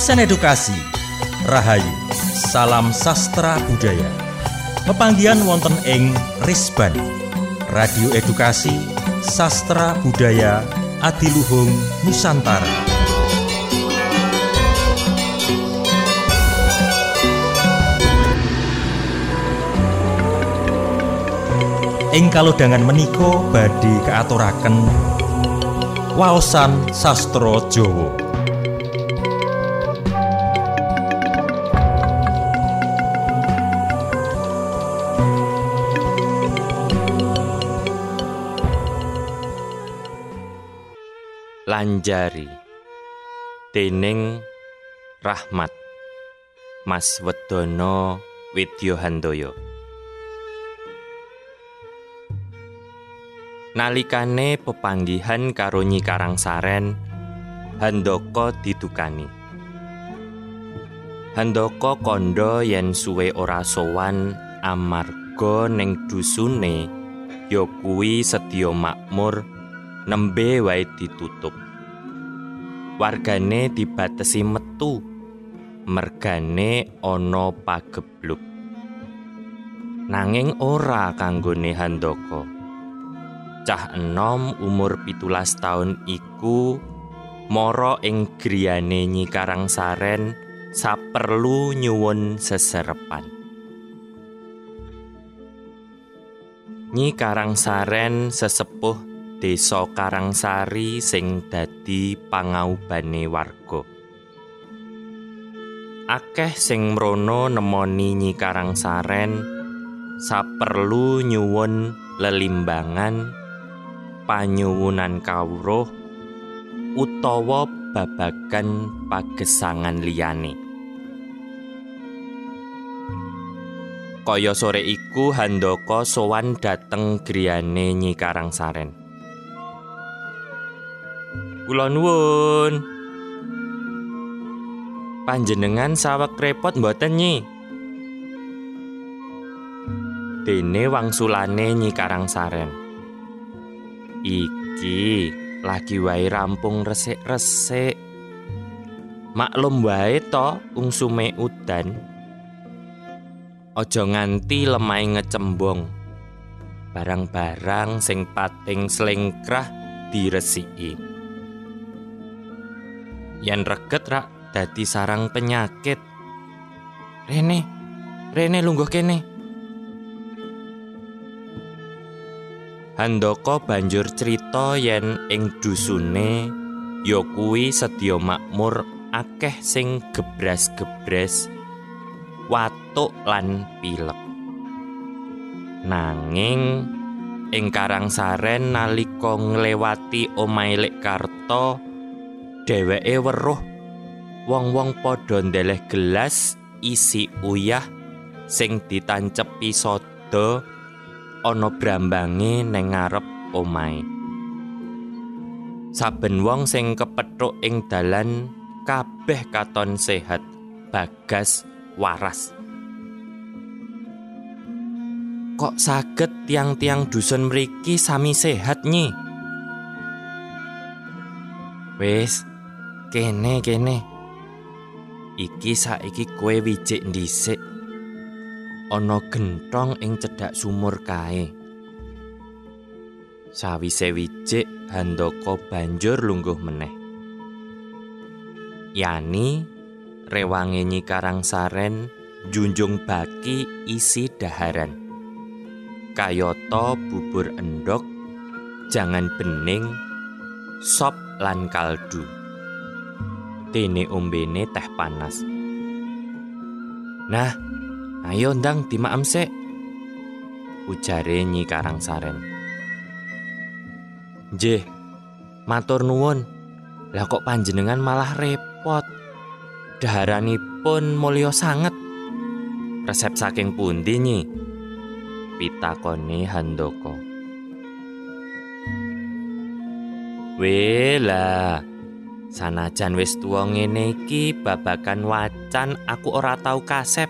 Pesen edukasi Rahayu Salam Sastra Budaya pepanggihan wonten ing Risban Radio Edukasi Sastra Budaya Adiluhung Nusantara. Ing kalodhangan menika badhe kaaturaken waosan sastra Jawa. Lanjari déning Rahmat Mas Wedono Widyohandoyo. Nalikane pepanggihan karo Nyi Karangsaren, Handaka didukani. Handaka kandha yen suwe ora sowan amarga ning dusune ya kuwi sedya makmur nembe wae ditutup. Wargane dibatesi metu, mergane ana pagebluk. Nanging ora kanggone Handaka. Cah enom umur 17 taun iku mara ing griyane Nyi Karangsaren saperlu nyuwun seserepan. Nyi Karangsaren sesepuh Desa Karangsari sing dadi pangaubane warga. Akeh sing mrono nemoni Nyi Karangsaren saperlu nyuwun lelimbangan, panyuwunan kawruh utawa babagan pagesangan liyane. Kaya sore iku Handaka sowan dhateng griyane Nyi Karangsaren. Kula nuwun. Panjenengan saweg repot mboten, Nyi? Dene wangsulane Nyi Karangsaren. Iki lagi wae rampung resik-resik. Maklum wae to ungsume udan. Aja nganti lemahe ngecembong. Barang-barang sing pating slengkrah diresiki. Yen reget rak dadi sarang penyakit. Rene lungguh kene. Handaka banjur crita yen ing dusune ya kuwi sedya makmur akeh sing gebras-gebres, watuk lan pilek. Nanging ing Karangsaren nalika nglewati omahe Lek Karta, dheweke weruh wong-wong padha ndeleh gelas isi uyah sing ditancepi soda ana brambange ning ngarep omahe. Saben wong sing kepethuk ing dalan kabeh katon sehat, bagas waras. Kok saged tiang-tiang dusun mriki sami sehat, Nyi? Wis Kene. Iki saiki kowe wijik ndhisik. Ana genthong ing cedhak sumur kae. Sawise wijik, Handaka banjur lungguh meneh. Yani rewange Nyi Karangsaren junjung baki isi daharan. Kayata bubur endhog, jangan bening, sop lan kaldu. Dene ombene teh panas. Nah, ayo ndang dimaem sik, ujare Nyi Karangsaren. Nggih, matur nuwun. Lah kok panjenengan malah repot? Daharanipun mulya sanget. Resep saking pundi, Nyi? Pitakone Handaka. Wela, sanajan wis tuwa ngene iki babagan wacan aku ora tau kasep.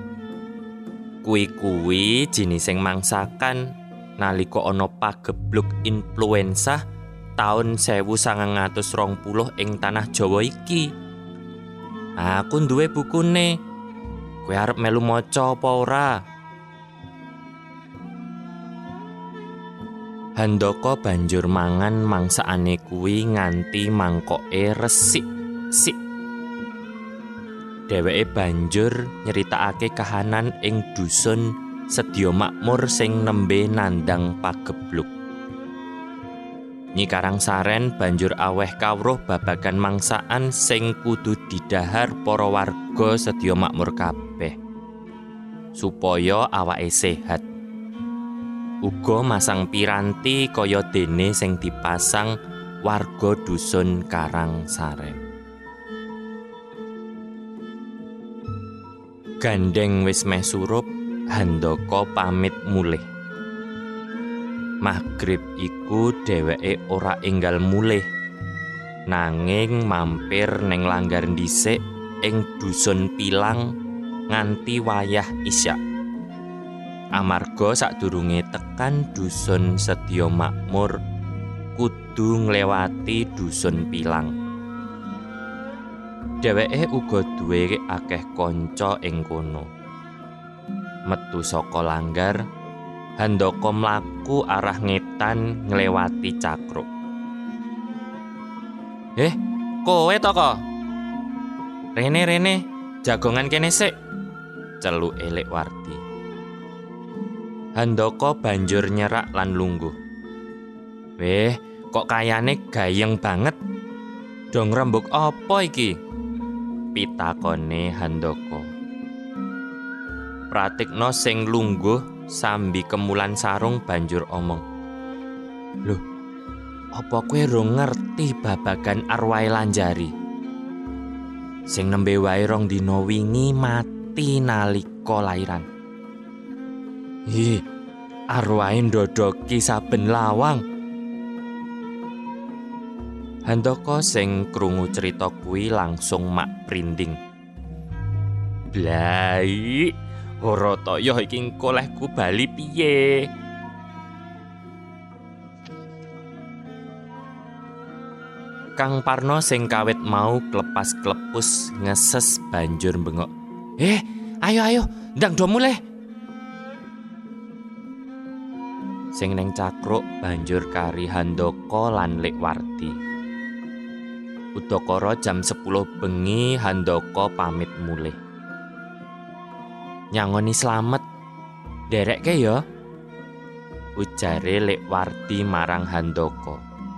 Kuwi jinis sing mangsakan nalika ana pagebluk influenza taun 1920 ing tanah Jawa iki. Aku duwe bukune. Kowe arep melu maca apa ora? Handaka banjur mangan mangsakane kuwi nganti mangkoke resik-sik. Dheweke banjur nyeritakake kahanan ing dusun Sedya Makmur sing nembe nandang pagebluk. Nyi Karangsaren banjur aweh kawruh babagan mangsaan sing kudu didhahar para warga Sedya Makmur kabeh supaya awake sehat. Uga masang piranti kaya dene sing dipasang warga dusun Karangsaren. Gandeng wis meh surup, Handaka pamit mulih. Maghrib iku dheweke ora enggal mulih, nanging mampir neng langgar dhisik ing dusun Pilang nganti wayah isya. Amarga sadurunge tekan dusun Sedya Makmur kudu nglewati dusun Pilang. Dheweke uga duwe akeh kanca ing kono. Metu saka langgar, Handaka mlaku arah ngetan nglewati Cakruk. Kowe to kok? Rene, jagongan kene sik, celuke Lekwarti. Handaka banjur nyerak lan lungguh. Kok kayane gayeng banget. Dong rembug apa iki? Pitakone Handaka. Pratikna sing lungguh sambi kemulan sarung banjur omong. Loh, apa kowe rong ngerti babagan arwahe Lanjari? Sing nembe wae rong dina wingi mati nalika lairan. Arwahe ndodoki saben lawang. Handaka sing krungu cerita kuwi langsung mak prinding. Blai, ora toyo iki kolehku bali piye? Kang Parno sing kawit mau klepas-klepus ngeses banjur bengok. Ayo, ndang do mulih. Sing neng Cakruk banjur kari Handaka lan Lekwarti. Udakara jam 10 bengi Handaka pamit mulih. Nyangoni slamet, derekke ya, ujare Lekwarti marang Handaka.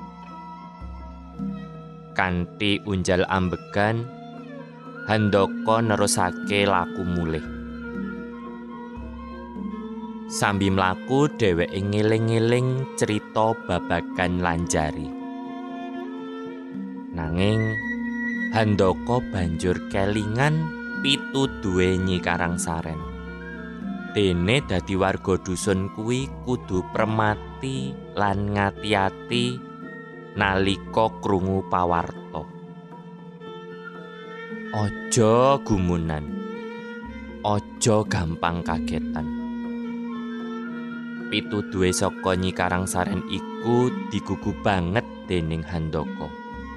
Kanthi unjal ambegan, Handaka nerusake laku mulih. Sambi mlaku dheweke ngeling-eling cerita babagan Lanjari. Nanging Handaka banjur kelingan pituduhe Nyi Karangsaren. Dene dadi warga dusun kuwi kudu premati lan ngati-ati nalika krungu pawarta. Aja gumunan. Aja gampang kagetan. Pituduhe saka Nyi Karangsaren iku digugu banget dening Handaka.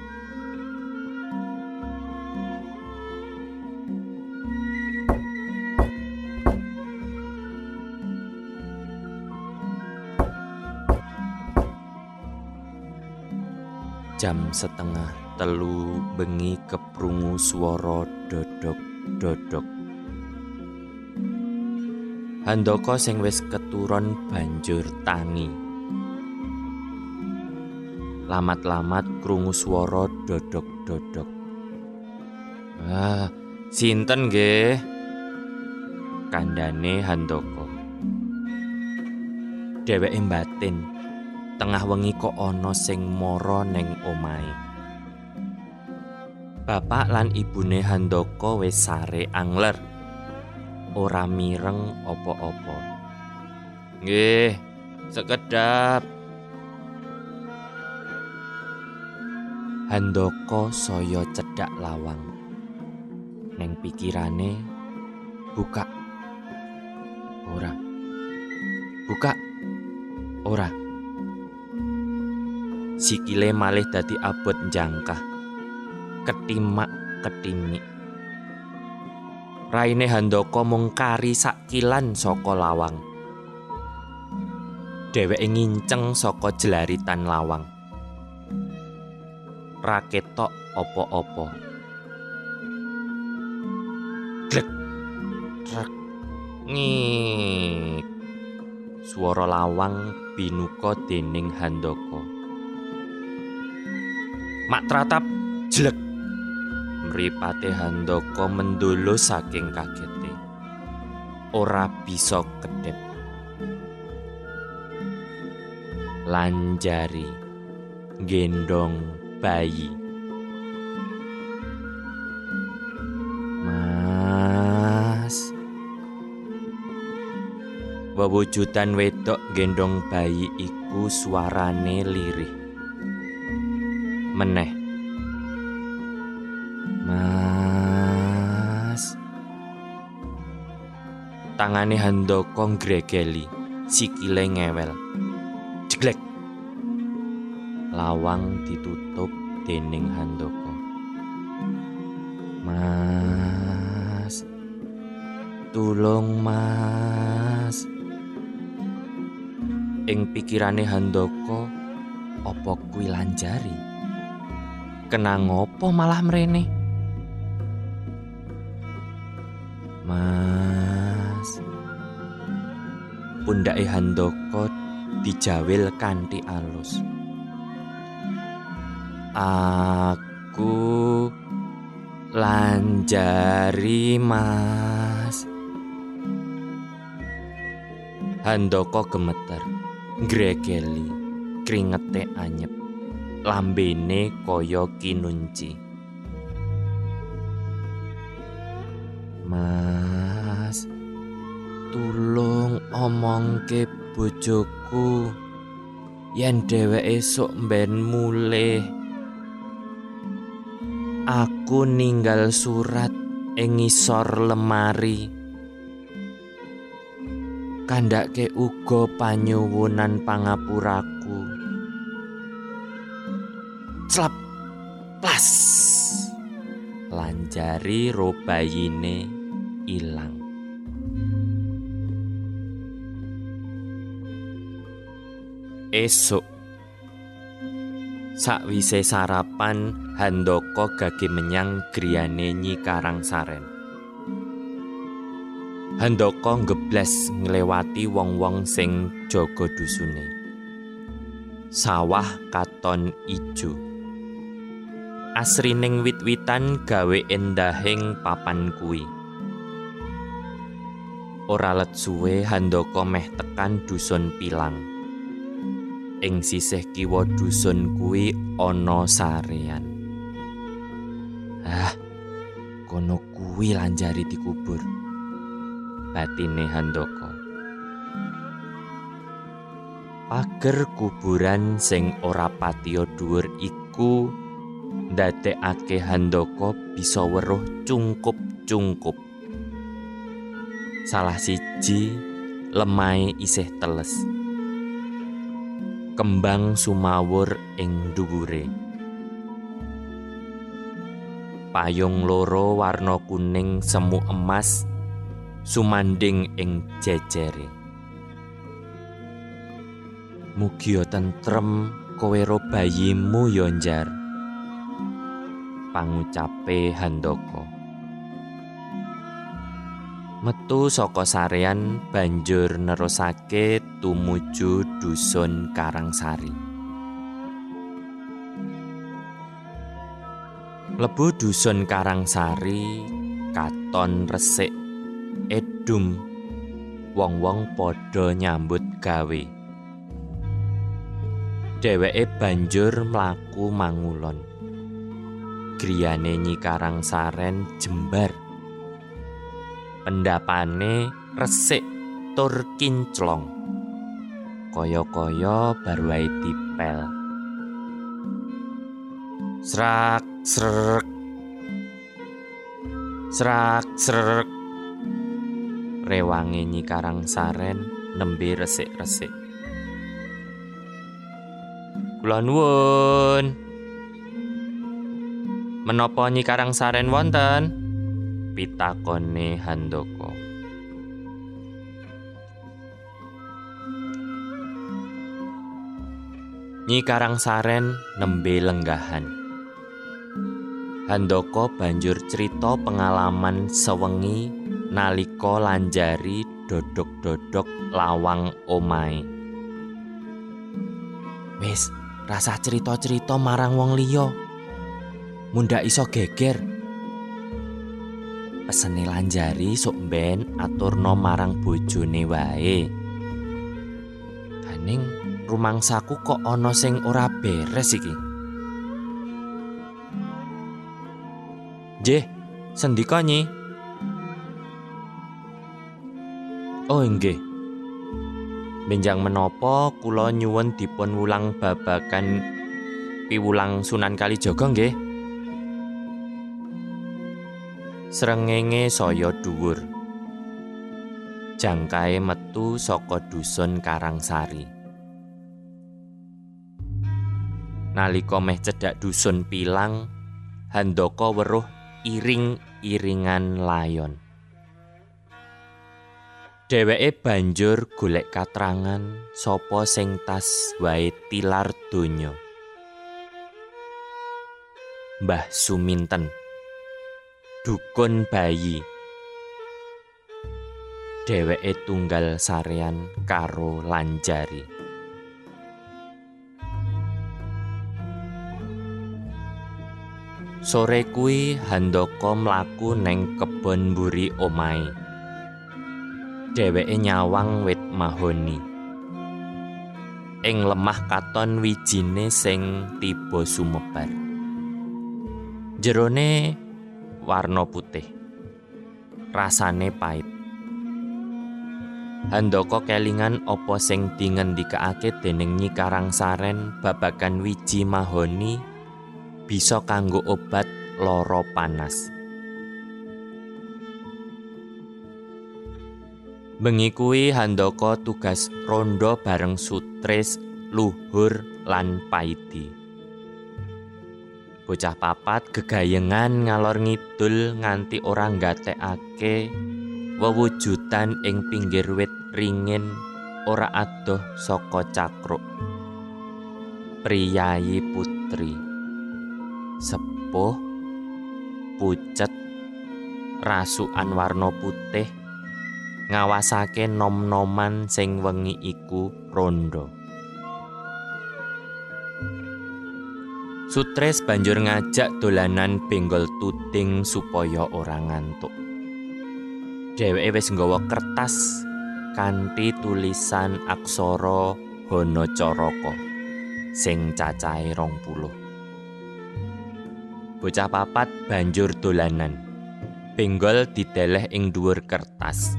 Jam 2:30 bengi keprungu swara dodok-dodok. Handaka sing wis keturon banjur tangi. Lamat-lamat krungu swara dodok-dodok. Sinten nggih? Kandhane Handaka. Dheweke batin. Tengah wengi kok ana sing mara neng omahe. Bapak lan ibune Handaka wis sare angler. Ora mireng apa-apa. Nggih, sekedap. Handaka saya cedhak lawang. Neng pikirane, buka. Ora. Buka. Ora. Sikile malih dadi abot njangkah. Ketimak-ketimik. Raine Handaka mung kari sakilan saka lawang. Dheweke nginceng saka jelaritan lawang. Ra ketok apa-apa. Glek. Trek. Ngik. Swara lawang binuka dening Handaka. Mak tratap jlek. Mripate Handaka mendolo saking kagete. Ora bisa kedhep. Lanjari gendong bayi. Mas. Wewujudan wedok gendong bayi iku suarane lirih. Meneh. Mas. Tangane Handaka ngregeli, sikile ngewel. Jeglek. Lawang ditutup dening Handaka. Mas. Tulung Mas. Ing pikirane Handaka, apa kuwi Lanjari? Kenang apa malah mrene? Mas. Pundake Handaka dijawil kanthi alus. Aku Lanjari Mas. Handaka gemeter, ngregeli, kringete anyep, lambene kaya kinunci. Mas, tulung omongke bojoku yen dheweke esuk mben mulih. Aku ninggal surat ing ngisor lemari. Kandhake uga panyuwunan pangapuraku. Slap plas. Lanjari ro bayine ilang. Esuk sakwise sarapan, Handaka gage menyang griyane Nyi Karangsaren. Handaka ngeblas nglewati wong-wong sing jaga dusune. Sawah katon ijo. Asrining wit-witan gawe endahing papan kuwi. Ora let suwe Handaka meh tekan dusun Pilang. Ing sisih kiwa dusun kuwi ana sarean. Kono kuwi Lanjari dikubur. Batine Handaka. Pager kuburan sing ora patiya dhuwur iku ndadekake Handaka bisa weruh cungkup-cungkup. Salah siji lemahe isih teles. Kembang sumawur ing dhuwure. Payung loro warna kuning semu emas sumanding ing jejere. Mugia tentrem kowe ro bayimu yo Njar. Pangucape Handaka. Metu saka sarean banjur nerusake tumuju dusun Karangsari. Mlebu dusun Karangsari katon resik edum, wong-wong padha nyambut gawe. Dheweke banjur mlaku mangulon. Griyane Nyi Karangsaren jembar. Pendapane resik tur kinclong. Kaya-kaya bar wae dipel. Srak srek. Srak srek. Rewange Nyi Karangsaren nembe resik-resik. Kula nuwun. Menapa Nyi Karangsaren wonten? pitakone Handaka. Nyi Karangsaren nembe lenggahan. Handaka banjur crita pengalaman sewengi nalika Lanjari dodok-dodok lawang omahe. Wis, rasa cerita-cerita marang wong liya. Mundak iso geger. Pesene Lanjari sok mben aturna marang bojone wae. Haning rumangsaku kok ana sing ora beres iki. Nggih, sendika Nyi? Oh nggih. Benjang menapa kula nyuwun dipun wulang babagan piwulang Sunan Kalijaga nggih? Srengenge saya dhuwur. Jangkae metu saka dusun Karangsari. Nalika meh cedhak dusun Pilang, Handaka weruh iring-iringan layon. Dheweke banjur golek katrangan sapa sing tas wae tilar donya. Mbah Suminten, dukun bayi. Dheweke tunggal sarean karo Lanjari. Sore kuwi Handaka mlaku neng kebon mburi omahe. Dheweke nyawang wit mahoni. Ing lemah katon wijine sing tiba sumebar. Jerone warna putih. Rasane pait. Handaka kelingan apa sing dingendikake dening Nyi Karangsaren babagan wiji mahoni bisa kanggo obat lara panas. Bengi kuwi Handaka tugas rondo bareng Sutris, Luhur lan Paidi. Bocah papat gegayengan ngalor ngidul nganti ora nggatekake wewujudan ing pinggir wit ringin ora adoh saka cakruk. Priyayi putri sepuh, pucet, rasukan warna putih, ngawasake nom-noman sing wengi iku rondo. Sutris banjur ngajak dolanan benggol tuding supaya ora ngantuk. Dheweke wis nggawa kertas kanthi tulisan aksara Hanacaraka sing cacahe 20. Bocah papat banjur dolanan. Benggol dideleh ing dhuwur kertas.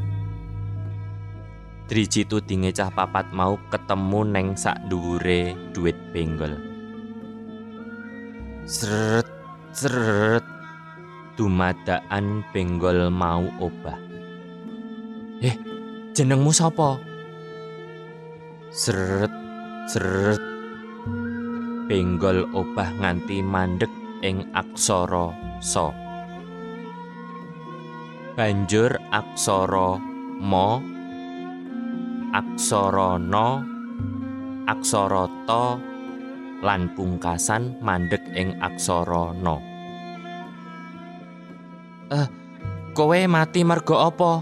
Driji tudinge cah papat mau ketemu neng sak dhuwure dhuwit benggol. Sret sret dumadakan benggol mau obah. Jenengmu sapa? Sret sret benggol obah nganti mandeg ing aksara sa. Banjur aksara ma, aksara na, aksara ta lan pungkasan mandeg ing aksara na. Kowe mati merga apa?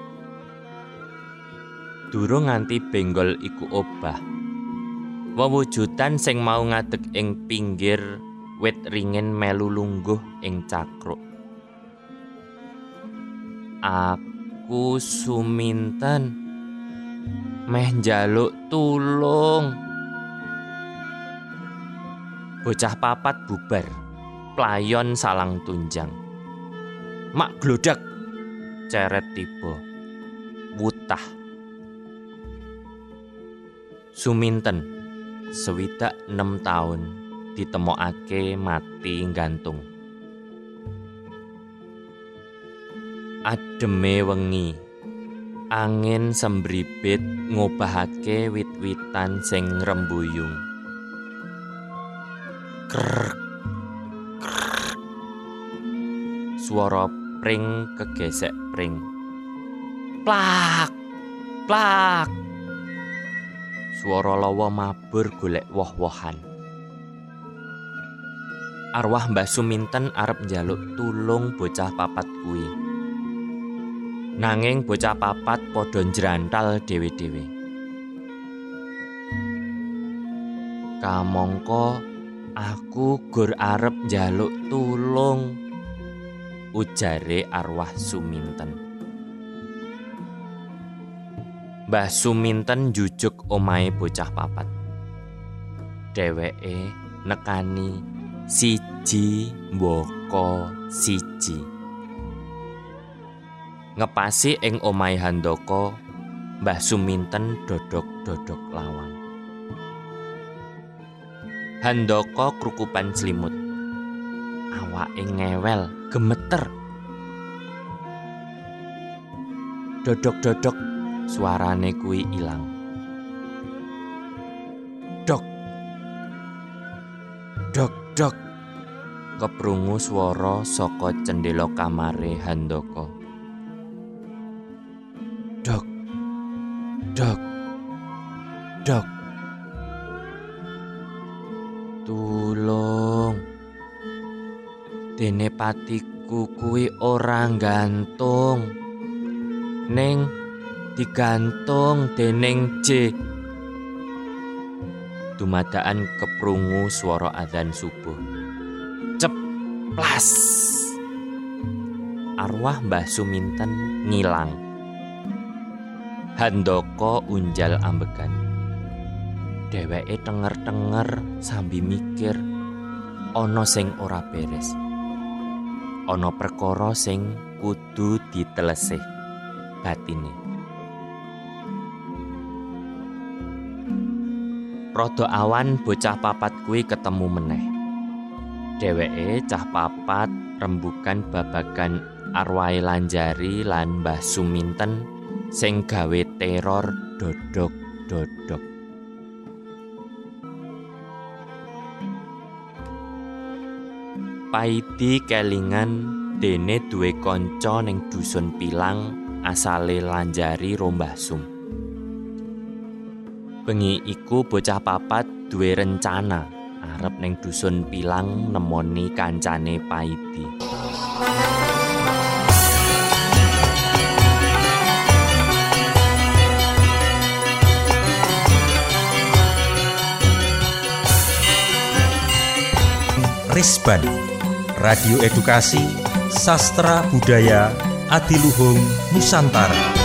Durung nganti benggol iku obah. Wewujudan sing mau ngadeg ing pinggir wit ringin melu lungguh ing cakruk. Aku Suminten meh njaluk tulung. Bocah papat bubar, playon salang tunjang. Mak glodak, ceret tiba, wutah. Suminten, 26 taun, ditemokake mati gantung. Ademe wengi, angin sembribit ngobahake wit-witan sing rembuyung. Krrk, krrk. Swara pring kegesek pring. Plak, plak. Swara lawa mabur golek woh-wohan. Arwah Mbah Suminten arep njaluk tulung bocah papat kuwi. Nanging bocah papat padha njrantal dhewe-dhewe. Kamangka aku gur arep njaluk tulung, ujare arwah Suminten. Mbah Suminten jujuk omahe bocah papat. Dheweke nekani siji mboko siji. Ngepasi ing omahe Handaka, Mbah Suminten dodok-dodok lawang. Handaka krukupan slimut. Awake ngewel, gemeter. Dodok-dodok, suarane kuwi ilang. Dok. Dok, dok. Keprungu swara saka cendela kamare Handaka. Dok. Dok. Dok. Tulung. Dene patiku kuwi ora gantung. Ning digantung dening J. Dumadaan keprungu swara adzan subuh. Ceplas. Arwah Mbah Suminten ngilang. Handaka unjal ambegan. Dheweke tenger-tenger sambi mikir ana sing ora beres. Ana perkara sing kudu ditelesih batine. Rada awan bocah papat kuwi ketemu meneh. Dheweke cah papat rembugan babagan arwahe Lanjari lan Mbah Suminten sing gawe teror dodok-dodok. Paidi kelingan dene duwe kanca ning dusun Pilang asale Lanjari Rombah Sum. Bengi iku bocah papat duwe rencana arep ning dusun Pilang nemoni kancane Paidi. Risban, Radio Edukasi, Sastra Budaya Adiluhung Nusantara.